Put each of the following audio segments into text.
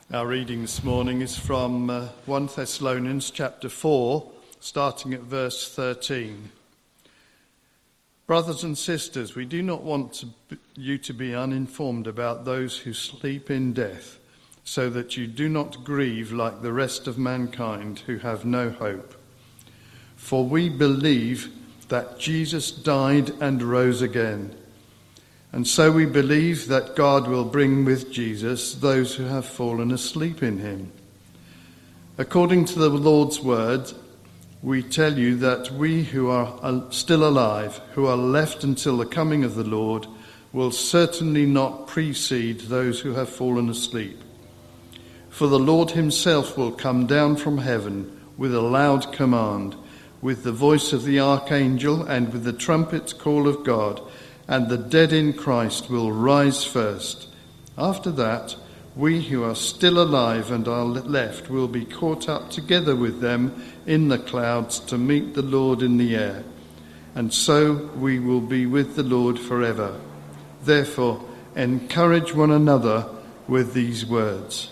Our reading this morning is from 1 Thessalonians chapter 4, starting at verse 13. Brothers and sisters, we do not want you to be uninformed about those who sleep in death, so that you do not grieve like the rest of mankind who have no hope. For we believe that Jesus died and rose again. And so we believe that God will bring with Jesus those who have fallen asleep in him. According to the Lord's word, we tell you that we who are still alive, who are left until the coming of the Lord, will certainly not precede those who have fallen asleep. For the Lord himself will come down from heaven with a loud command, with the voice of the archangel and with the trumpet call of God, and the dead in Christ will rise first. After that, we who are still alive and are left will be caught up together with them in the clouds to meet the Lord in the air. And so we will be with the Lord forever. Therefore, encourage one another with these words.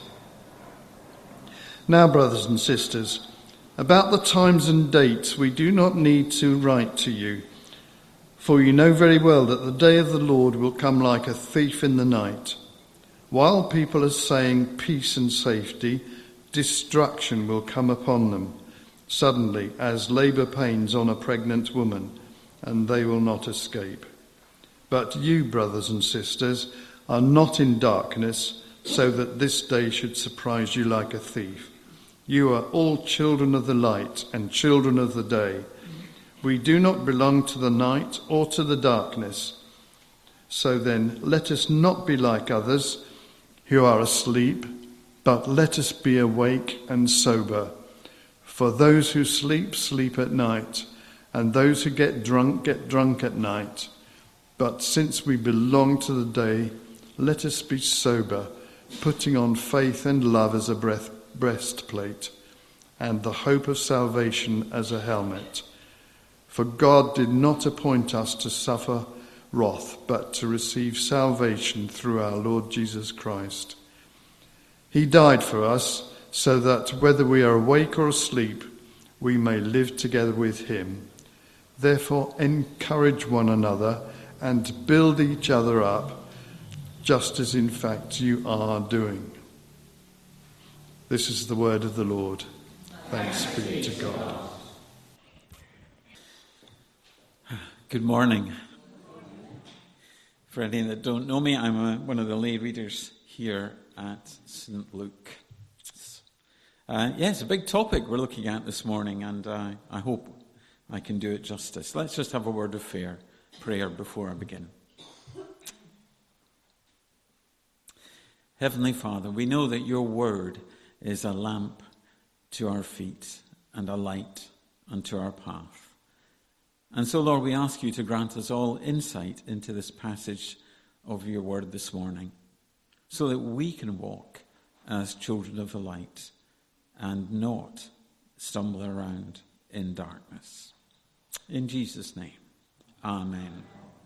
Now, brothers and sisters, about the times and dates we do not need to write to you, for you know very well that the day of the Lord will come like a thief in the night. While people are saying peace and safety, destruction will come upon them, suddenly as labour pains on a pregnant woman, and they will not escape. But you, brothers and sisters, are not in darkness, so that this day should surprise you like a thief. You are all children of the light and children of the day. We do not belong to the night or to the darkness. So then, let us not be like others who are asleep, but let us be awake and sober. For those who sleep, sleep at night, and those who get drunk at night. But since we belong to the day, let us be sober, putting on faith and love as a breastplate, and the hope of salvation as a helmet. For God did not appoint us to suffer wrath, but to receive salvation through our Lord Jesus Christ. He died for us, so that whether we are awake or asleep, we may live together with him. Therefore, encourage one another and build each other up, just as in fact you are doing. This is the word of the Lord. Thanks be to God. Good morning. For any that don't know me, I'm one of the lay readers here at St. Luke. It's a big topic we're looking at this morning, and I hope I can do it justice. Let's just have a word of prayer before I begin. Heavenly Father, we know that your word is a lamp to our feet and a light unto our path. And so, Lord, we ask you to grant us all insight into this passage of your word this morning, so that we can walk as children of the light and not stumble around in darkness. In Jesus' name, amen.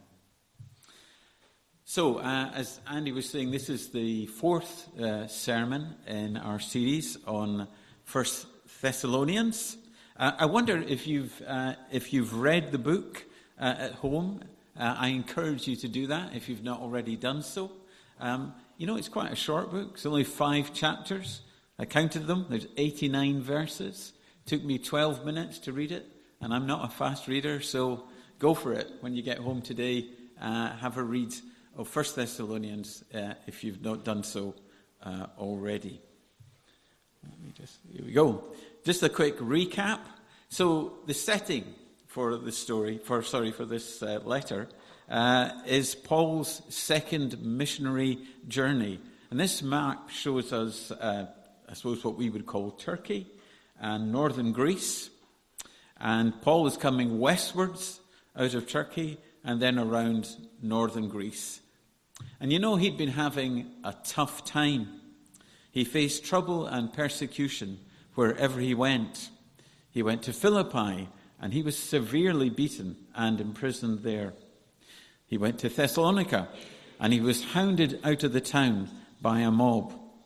So, as Andy was saying, this is the fourth sermon in our series on 1 Thessalonians. I wonder if you've read the book at home. I encourage you to do that if you've not already done so. It's quite a short book. It's only 5 chapters. I counted them. There's 89 verses. It took me 12 minutes to read it, and I'm not a fast reader, so go for it. When you get home today, have a read of 1 Thessalonians if you've not done so already. Here we go. Just a quick recap. So the setting for the story, for this letter, is Paul's second missionary journey. And this map shows us, I suppose, what we would call Turkey and northern Greece. And Paul is coming westwards out of Turkey and then around northern Greece. And he'd been having a tough time. He faced trouble and persecution wherever he went. He went to Philippi, and he was severely beaten and imprisoned there. He went to Thessalonica, and he was hounded out of the town by a mob.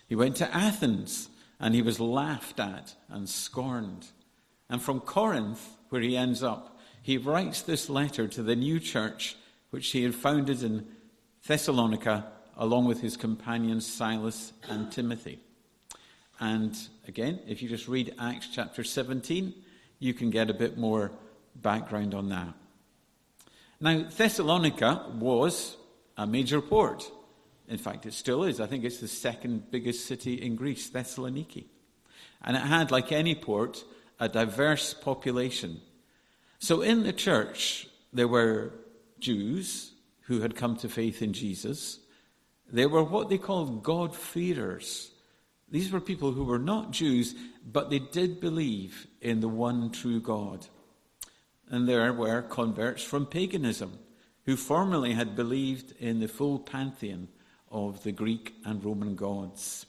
He went to Athens, and he was laughed at and scorned. And from Corinth, where he ends up, he writes this letter to the new church, which he had founded in Thessalonica, along with his companions Silas and Timothy. And again, if you just read Acts chapter 17, you can get a bit more background on that. Now, Thessalonica was a major port. In fact, it still is. I think it's the second biggest city in Greece, Thessaloniki. And it had, like any port, a diverse population. So in the church, there were Jews who had come to faith in Jesus. There were what they called God-fearers. These were people who were not Jews, but they did believe in the one true God. And there were converts from paganism who formerly had believed in the full pantheon of the Greek and Roman gods.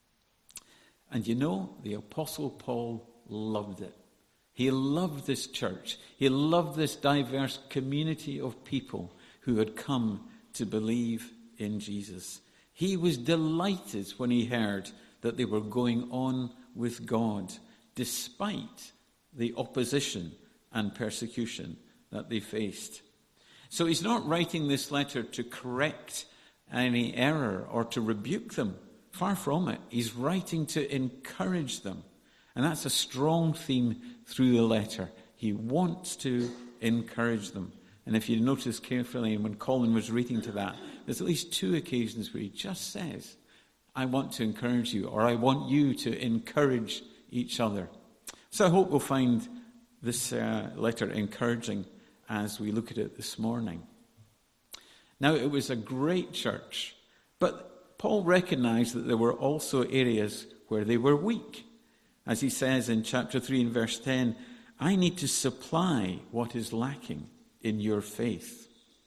And you know, the Apostle Paul loved it. He loved this church. He loved this diverse community of people who had come to believe in Jesus. He was delighted when he heard that they were going on with God, despite the opposition and persecution that they faced. So he's not writing this letter to correct any error or to rebuke them. Far from it. He's writing to encourage them. And that's a strong theme through the letter. He wants to encourage them. And if you notice carefully, when Colin was reading to that, there's at least 2 occasions where he just says, I want to encourage you, or I want you to encourage each other. So I hope we'll find this letter encouraging as we look at it this morning. Now, it was a great church, but Paul recognized that there were also areas where they were weak. As he says in chapter 3 and verse 10, I need to supply what is lacking in your faith.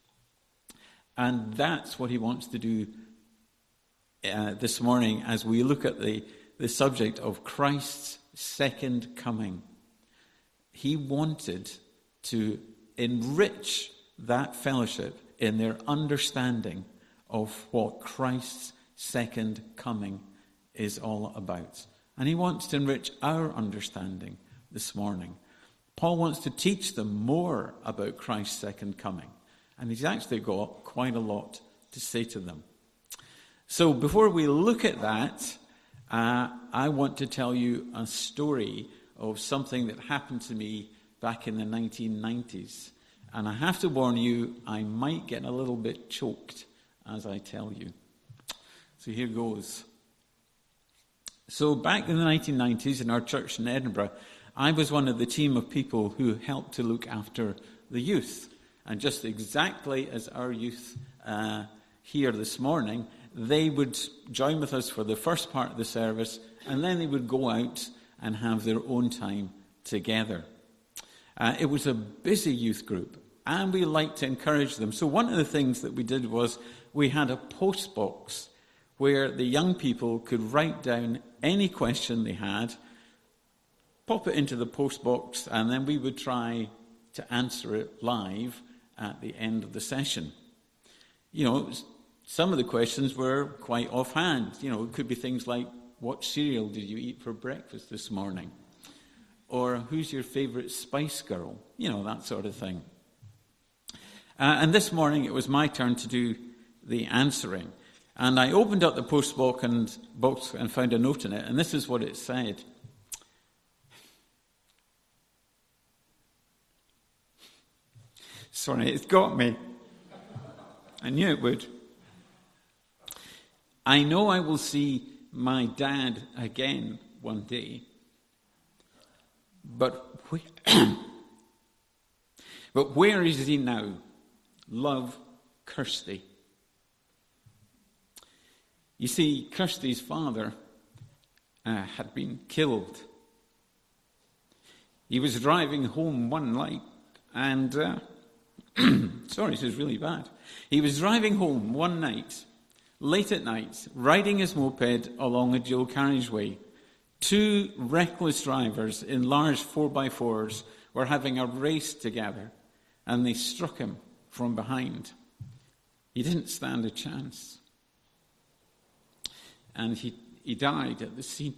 And that's what he wants to do this morning as we look at the subject of Christ's second coming. He wanted to enrich that fellowship in their understanding of what Christ's second coming is all about. And he wants to enrich our understanding this morning. Paul wants to teach them more about Christ's second coming. And he's actually got quite a lot to say to them. So before we look at that, I want to tell you a story of something that happened to me back in the 1990s. And I have to warn you, I might get a little bit choked as I tell you. So here goes. So back in the 1990s in our church in Edinburgh, I was one of the team of people who helped to look after the youth. And just exactly as our youth here this morning, they would join with us for the first part of the service, and then they would go out and have their own time together. It was a busy youth group, and we liked to encourage them. So one of the things that we did was we had a post box where the young people could write down any question they had, pop it into the post box, and then we would try to answer it live at the end of the session. You know, some of the questions were quite offhand. You know, it could be things like, what cereal did you eat for breakfast this morning? Or who's your favourite Spice Girl? You know, that sort of thing. And this morning it was my turn to do the answering. And I opened up the post box and found a note in it, and this is what it said. Sorry, it's got me. I knew it would. I know I will see my dad again one day, but where is he now? Love, Kirsty. You see, Kirsty's father had been killed. He was driving home one night and... sorry, this is really bad. He was driving home one night, late at night, riding his moped along a dual carriageway. 2 reckless drivers in large 4x4s were having a race together, and they struck him from behind. He didn't stand a chance. And he died at the scene.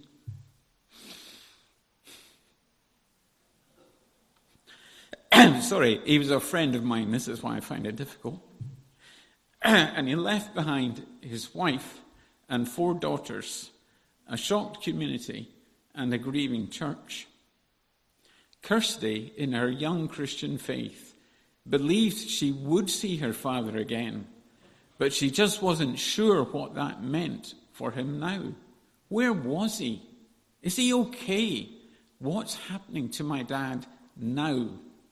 Sorry, he was a friend of mine. This is why I find it difficult. And he left behind his wife and 4 daughters, a shocked community, and a grieving church. Kirsty, in her young Christian faith, believed she would see her father again, but she just wasn't sure what that meant for him now. Where was he? Is he okay? What's happening to my dad now?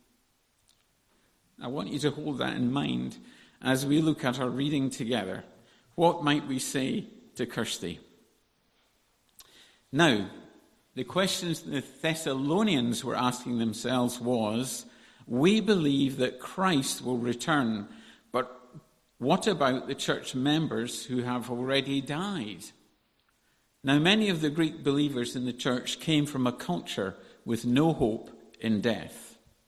I want you to hold that in mind as we look at our reading together. What might we say to Kirsty? Now, the questions the Thessalonians were asking themselves was, we believe that Christ will return, but what about the church members who have already died? Now, many of the Greek believers in the church came from a culture with no hope in death.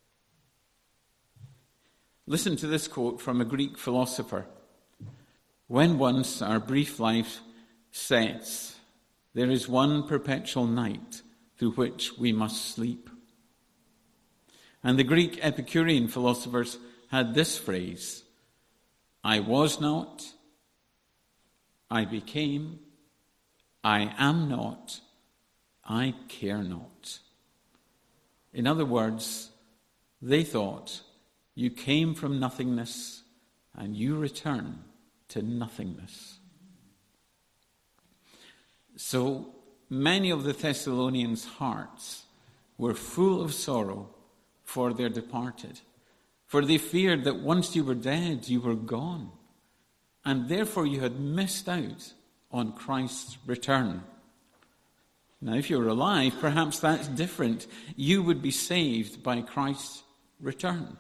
Listen to this quote from a Greek philosopher. When once our brief life sets, there is one perpetual night through which we must sleep. And the Greek Epicurean philosophers had this phrase, I was not, I became, I am not, I care not. In other words, they thought, you came from nothingness and you return to nothingness. So many of the Thessalonians' hearts were full of sorrow for their departed, for they feared that once you were dead, you were gone, and therefore you had missed out on Christ's return. Now, if you're alive, perhaps that's different. You would be saved by Christ's return.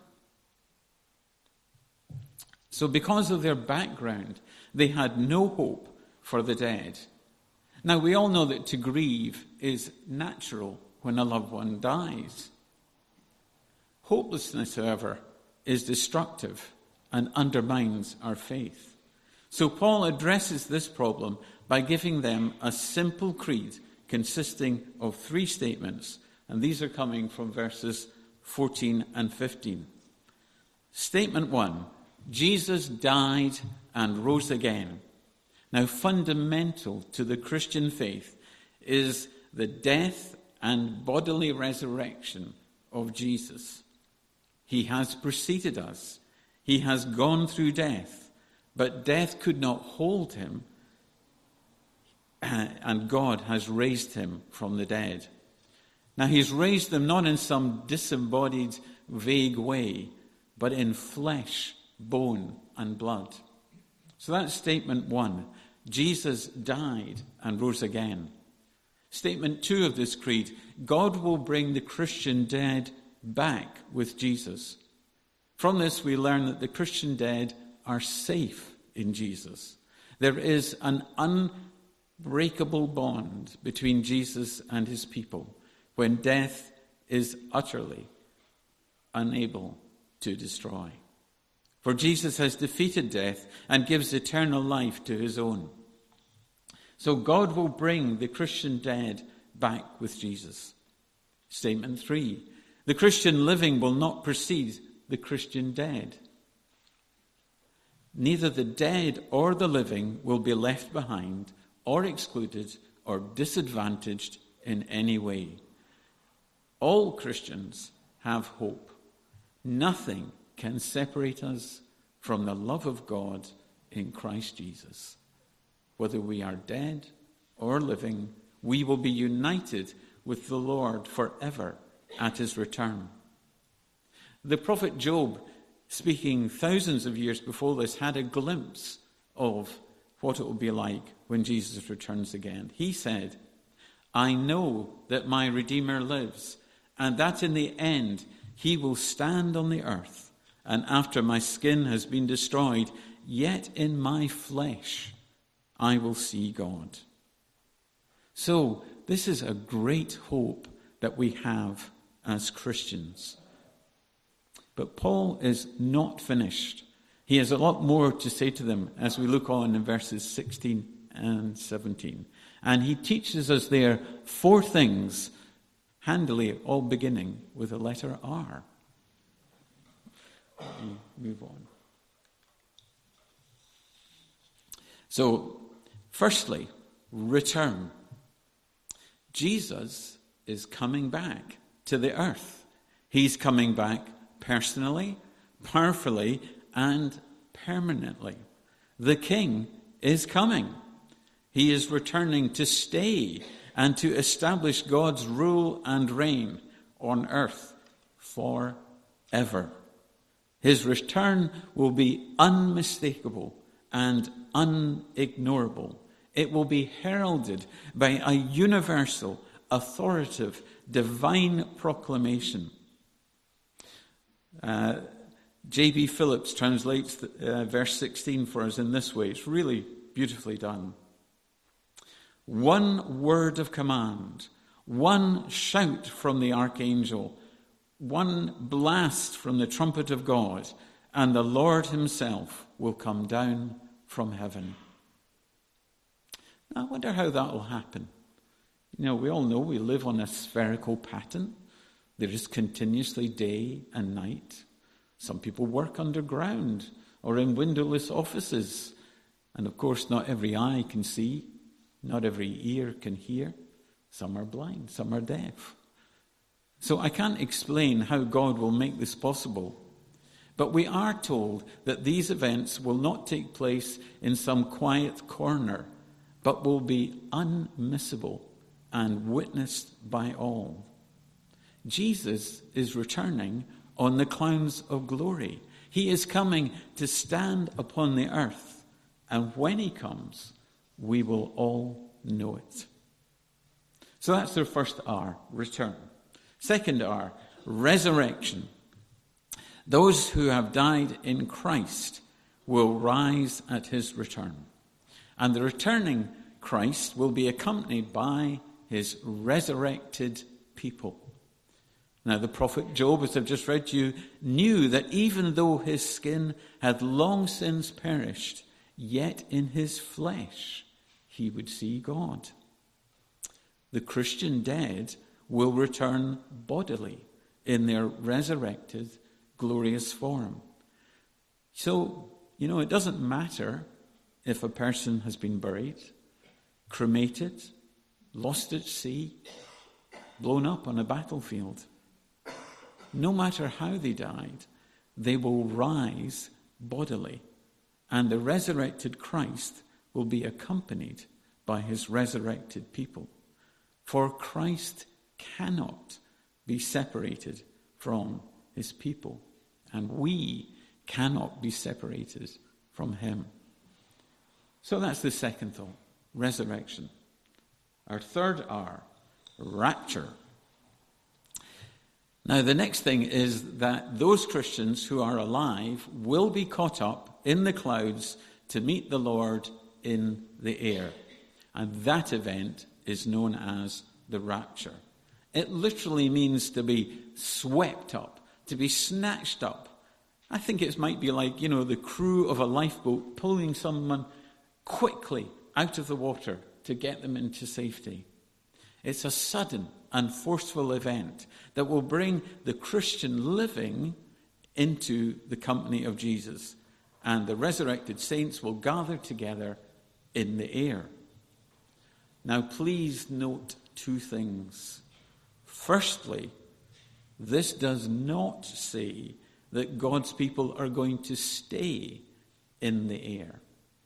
So because of their background, they had no hope for the dead. Now, we all know that to grieve is natural when a loved one dies. Hopelessness, however, is destructive and undermines our faith. So Paul addresses this problem by giving them a simple creed consisting of 3 statements, and these are coming from verses 14 and 15. Statement 1, Jesus died and rose again. Now, fundamental to the Christian faith is the death and bodily resurrection of Jesus. He has preceded us. He has gone through death, but death could not hold him, and God has raised him from the dead. Now, he's raised them not in some disembodied, vague way, but in flesh, bone, and blood. So that's statement 1. Jesus died and rose again. Statement 2 of this creed, God will bring the Christian dead back with Jesus. From this we learn that the Christian dead are safe in Jesus. There is an unbreakable bond between Jesus and his people when death is utterly unable to destroy. For Jesus has defeated death and gives eternal life to his own. So God will bring the Christian dead back with Jesus. Statement 3. The Christian living will not precede the Christian dead. Neither the dead or the living will be left behind or excluded or disadvantaged in any way. All Christians have hope. Nothing can separate us from the love of God in Christ Jesus. Whether we are dead or living, we will be united with the Lord forever at his return. The prophet Job, speaking thousands of years before this, had a glimpse of what it will be like when Jesus returns again. He said, I know that my Redeemer lives, and that in the end he will stand on the earth. And after my skin has been destroyed, yet in my flesh I will see God. So this is a great hope that we have as Christians. But Paul is not finished. He has a lot more to say to them as we look on in verses 16 and 17. And he teaches us there 4 things, handily all beginning with the letter R. Move on. So, firstly, return. Jesus is coming back to the earth. He's coming back personally, powerfully, and permanently. The King is coming. He is returning to stay and to establish God's rule and reign on earth forever. His return will be unmistakable and unignorable. It will be heralded by a universal, authoritative, divine proclamation. J.B. Phillips translates verse 16 for us in this way. It's really beautifully done. One word of command, one shout from the archangel, one blast from the trumpet of God, and the Lord himself will come down from heaven. Now, I wonder how that will happen. You know, we all know we live on a spherical pattern. There is continuously day and night. Some people work underground or in windowless offices. And of course, not every eye can see. Not every ear can hear. Some are blind, some are deaf. So I can't explain how God will make this possible. But we are told that these events will not take place in some quiet corner, but will be unmissable and witnessed by all. Jesus is returning on the clouds of glory. He is coming to stand upon the earth. And when he comes, we will all know it. So that's their first R, return. Second R, resurrection. Those who have died in Christ will rise at his return. And the returning Christ will be accompanied by his resurrected people. Now, the prophet Job, as I've just read to you, knew that even though his skin had long since perished, yet in his flesh he would see God. The Christian dead will return bodily in their resurrected, glorious form. So, you know, it doesn't matter if a person has been buried, cremated, lost at sea, blown up on a battlefield. No matter how they died, they will rise bodily, and the resurrected Christ will be accompanied by his resurrected people. For Christ cannot be separated from his people, and we cannot be separated from him. So that's the second thought, resurrection. Our third R, rapture. Now, the next thing is that those Christians who are alive will be caught up in the clouds to meet the Lord in the air. And that event is known as the rapture. It literally means to be swept up, to be snatched up. I think it might be like, you know, the crew of a lifeboat pulling someone quickly out of the water to get them into safety. It's a sudden and forceful event that will bring the Christian living into the company of Jesus. And the resurrected saints will gather together in the air. Now, please note 2 things. Firstly, this does not say that God's people are going to stay in the air.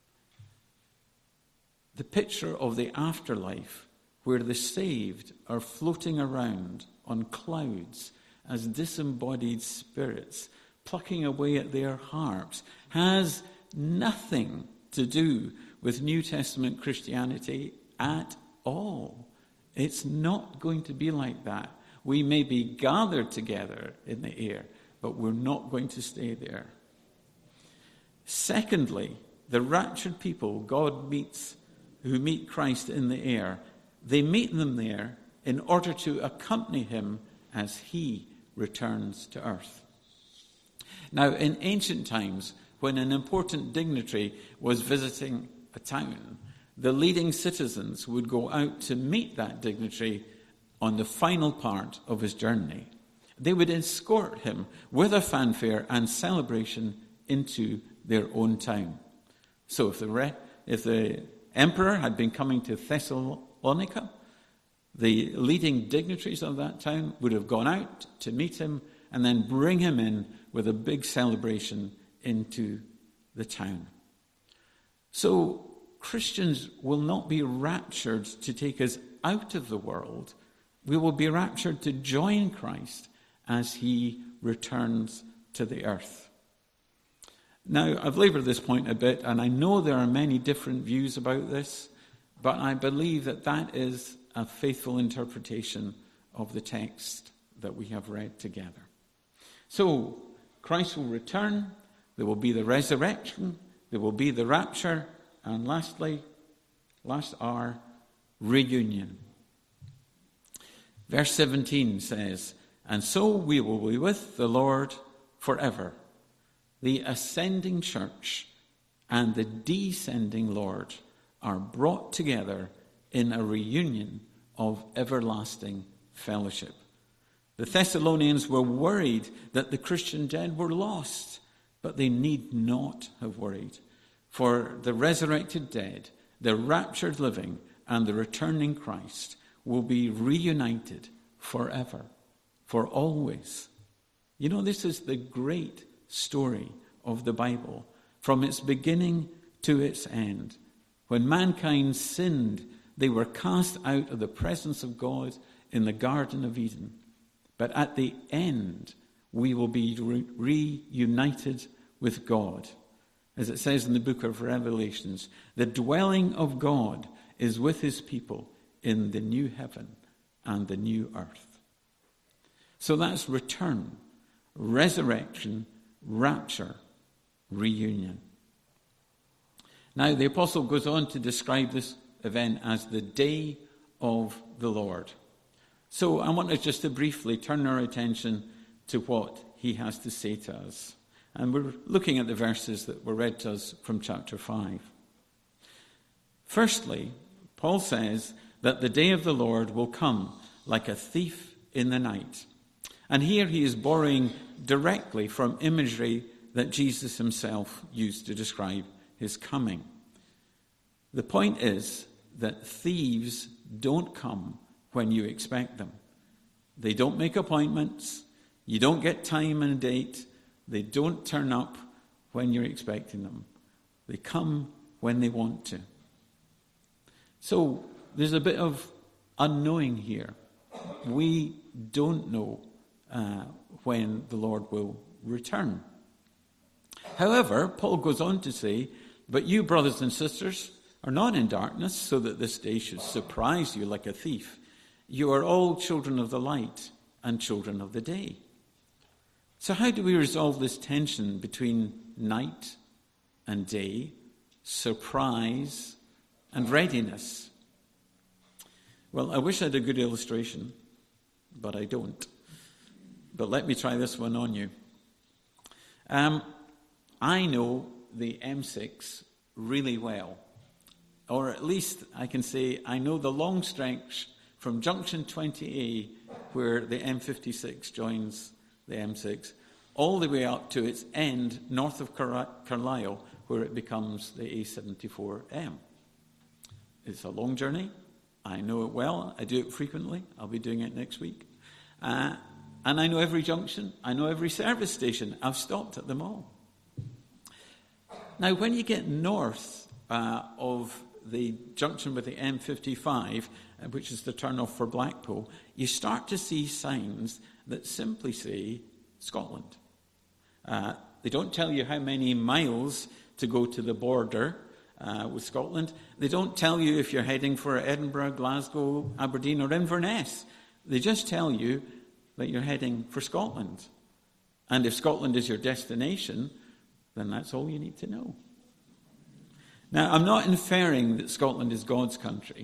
The picture of the afterlife, where the saved are floating around on clouds as disembodied spirits, plucking away at their harps, has nothing to do with New Testament Christianity at all. It's not going to be like that. We may be gathered together in the air, but we're not going to stay there. Secondly, the raptured people God meets, who meet Christ in the air, they meet them there in order to accompany him as he returns to earth. Now, in ancient times, when an important dignitary was visiting a town, the leading citizens would go out to meet that dignitary on the final part of his journey. They would escort him with a fanfare and celebration into their own town. So if the emperor had been coming to Thessalonica, the leading dignitaries of that town would have gone out to meet him and then bring him in with a big celebration into the town. So Christians will not be raptured to take us out of the world. We will be raptured to join Christ as he returns to the earth. Now, I've laboured this point a bit, and I know there are many different views about this, but I believe that that is a faithful interpretation of the text that we have read together. So, Christ will return, there will be the resurrection, there will be the rapture, and lastly, our reunion. Verse 17 says, "And so we will be with the Lord forever. The ascending church and the descending Lord are brought together in a reunion of everlasting fellowship." The Thessalonians were worried that the Christian dead were lost, but they need not have worried. For the resurrected dead, the raptured living, and the returning Christ will be reunited forever, for always. You know, this is the great story of the Bible, from its beginning to its end. When mankind sinned, they were cast out of the presence of God in the Garden of Eden. But at the end, we will be reunited with God. As it says in the book of Revelations, the dwelling of God is with his people in the new heaven and the new earth. So that's return, resurrection, rapture, reunion. Now, the apostle goes on to describe this event as the day of the Lord. So I want us just to briefly turn our attention to what he has to say to us. And we're looking at the verses that were read to us from chapter 5. Firstly, Paul says that the day of the Lord will come like a thief in the night. And here he is borrowing directly from imagery that Jesus himself used to describe his coming. The point is that thieves don't come when you expect them. They don't make appointments. You don't get time and date. They don't turn up when you're expecting them. They come when they want to. So there's a bit of unknowing here. We don't know when the Lord will return. However, Paul goes on to say, "But you, brothers and sisters, are not in darkness, so that this day should surprise you like a thief. You are all children of the light and children of the day." So how do we resolve this tension between night and day, surprise and readiness? Well, I wish I had a good illustration, but I don't. But let me try this one on you. I know the M6 really well. Or at least I can say I know the long stretch from junction 20A, where the M56 joins the M6, all the way up to its end north of Carlisle, where it becomes the A74M. It's a long journey. I know it well. I do it frequently. I'll be doing it next week. And I know every junction. I know every service station. I've stopped at them all. Now, when you get north of the junction with the M55, which is the turn-off for Blackpool, you start to see signs that simply say Scotland. They don't tell you how many miles to go to the border with Scotland. They don't tell you if you're heading for Edinburgh, Glasgow, Aberdeen or Inverness. They just tell you that you're heading for Scotland. And if Scotland is your destination, then that's all you need to know. Now, I'm not inferring that Scotland is God's country.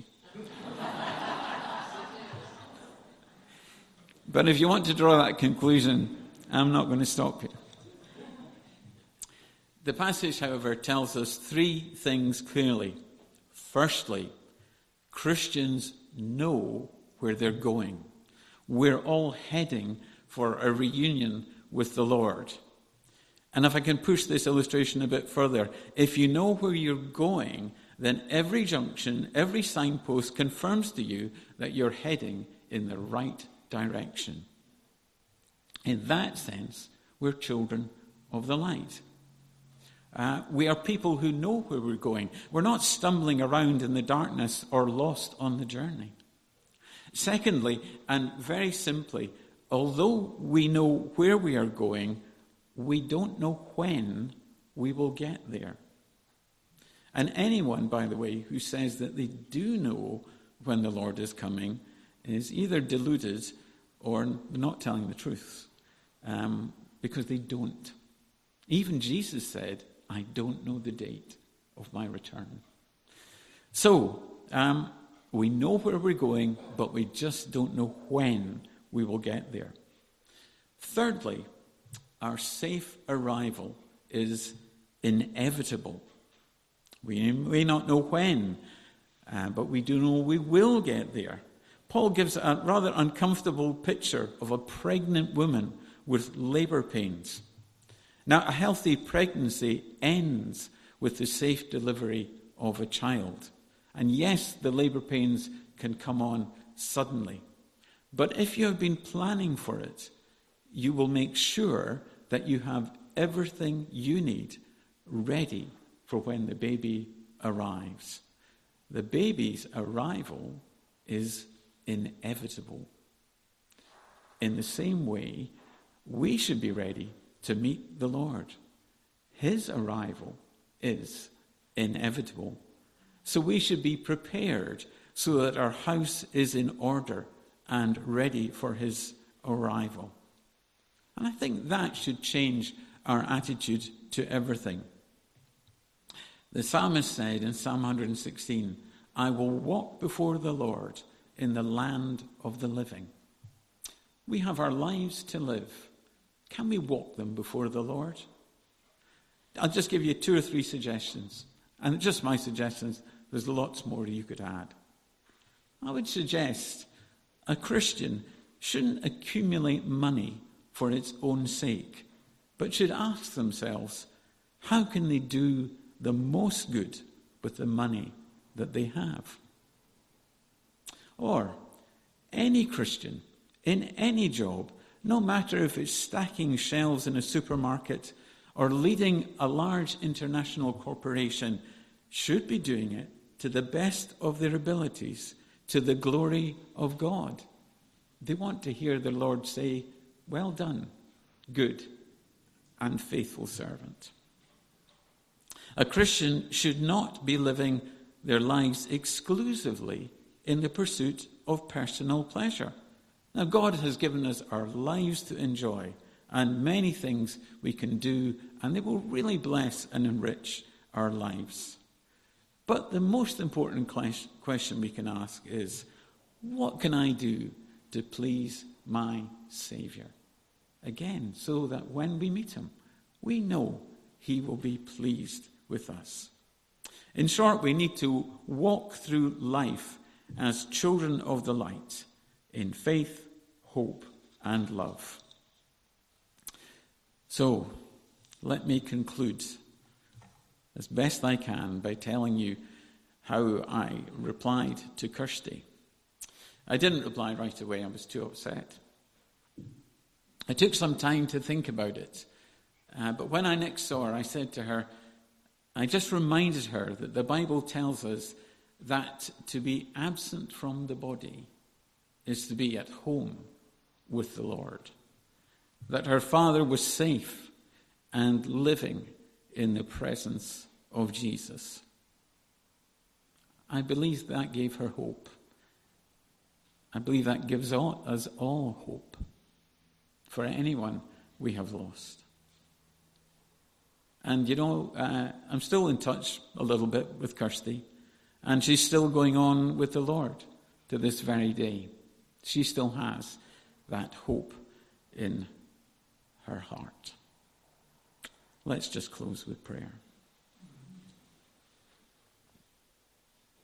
But if you want to draw that conclusion, I'm not going to stop you. The passage, however, tells us three things clearly. Firstly, Christians know where they're going. We're all heading for a reunion with the Lord. And if I can push this illustration a bit further, if you know where you're going, then every junction, every signpost confirms to you that you're heading in the right direction. In that sense, we're children of the light. We are people who know where we're going. We're not stumbling around in the darkness or lost on the journey. Secondly, and very simply, although we know where we are going, we don't know when we will get there. And anyone, by the way, who says that they do know when the Lord is coming is either deluded or not telling the truth, because they don't. Even Jesus said, I don't know the date of my return. So, we know where we're going, but we just don't know when we will get there. Thirdly, our safe arrival is inevitable. We may not know when, but we do know we will get there. Paul gives a rather uncomfortable picture of a pregnant woman with labor pains. Now, a healthy pregnancy ends with the safe delivery of a child. And yes, the labor pains can come on suddenly. But if you have been planning for it, you will make sure that you have everything you need ready for when the baby arrives. The baby's arrival is inevitable. In the same way, we should be ready to meet the Lord. His arrival is inevitable. So we should be prepared so that our house is in order and ready for his arrival. And I think that should change our attitude to everything. The psalmist said in Psalm 116, I will walk before the Lord in the land of the living. We have our lives to live. Can we walk them before the Lord? I'll just give you 2 or 3 suggestions. And just my suggestions, there's lots more you could add. I would suggest a Christian shouldn't accumulate money for its own sake, but should ask themselves, how can they do the most good with the money that they have? Or any Christian in any job, no matter if it's stacking shelves in a supermarket or leading a large international corporation, should be doing it to the best of their abilities, to the glory of God. They want to hear the Lord say, well done, good and faithful servant. A Christian should not be living their lives exclusively in the pursuit of personal pleasure. Now, God has given us our lives to enjoy and many things we can do, and they will really bless and enrich our lives. But the most important question we can ask is, what can I do to please my Saviour? Again, so that when we meet him, we know he will be pleased with us. In short, we need to walk through life as children of the light in faith, hope, and love. So, let me conclude as best I can by telling you how I replied to Kirsty. I didn't reply right away. I was too upset. I took some time to think about it. But when I next saw her, I said to her, I just reminded her that the Bible tells us that to be absent from the body is to be at home with the Lord. That her father was safe and living in the presence of Jesus. I believe that gave her hope. I believe that gives us all hope for anyone we have lost. And I'm still in touch a little bit with Kirsty, and she's still going on with the Lord to this very day. She still has that hope in her heart. Let's just close with prayer.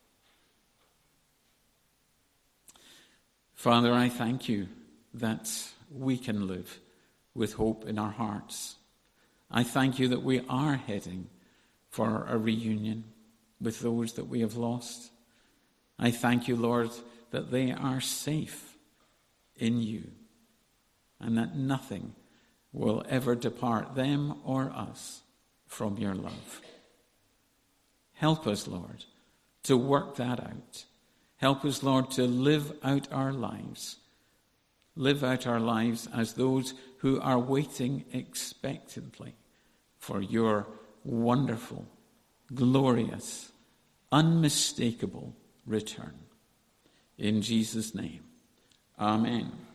Father, I thank you that we can live with hope in our hearts. I thank you that we are heading for a reunion with those that we have lost. I thank you, Lord, that they are safe in you and that nothing will ever depart them or us from your love. Help us, Lord, to work that out. Help us, Lord, to live out our lives. Live out our lives as those who are waiting expectantly for your wonderful, glorious, unmistakable return. In Jesus' name, amen.